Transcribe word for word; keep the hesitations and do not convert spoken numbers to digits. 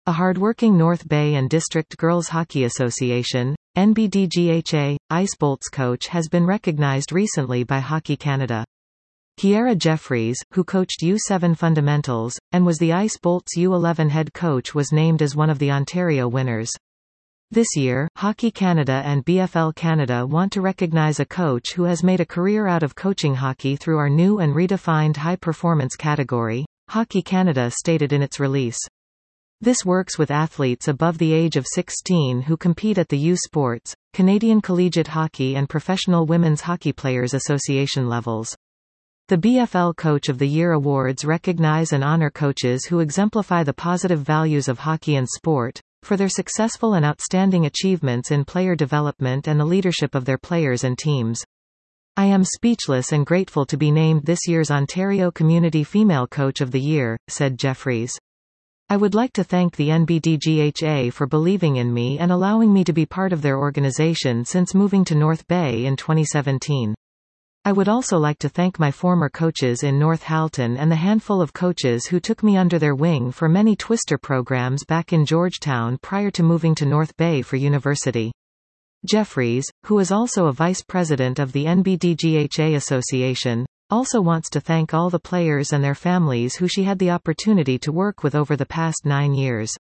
A hardworking North Bay and District Girls Hockey Association, N B D G H A, Ice Bolts coach has been recognized recently by Hockey Canada. Kiera Jeffries, who coached U seven Fundamentals, and was the Ice Bolts U eleven head coach, was named as one of the Ontario winners. This year, Hockey Canada and B F L Canada want to recognize a coach who has made a career out of coaching hockey through our new and redefined high-performance category, Hockey Canada stated in its release. This works with athletes above the age of sixteen who compete at the U Sports, Canadian Collegiate Hockey and Professional Women's Hockey Players Association levels. The B F L Coach of the Year awards recognize and honor coaches who exemplify the positive values of hockey and sport, for their successful and outstanding achievements in player development and the leadership of their players and teams. I am speechless and grateful to be named this year's Ontario Community Female Coach of the Year, said Jeffries. I would like to thank the N B D G H A for believing in me and allowing me to be part of their organization since moving to North Bay in twenty seventeen. I would also like to thank my former coaches in North Halton and the handful of coaches who took me under their wing for many Twister programs back in Georgetown prior to moving to North Bay for university. Jeffries, who is also a vice president of the N B D G H A Association, also wants to thank all the players and their families who she had the opportunity to work with over the past nine years.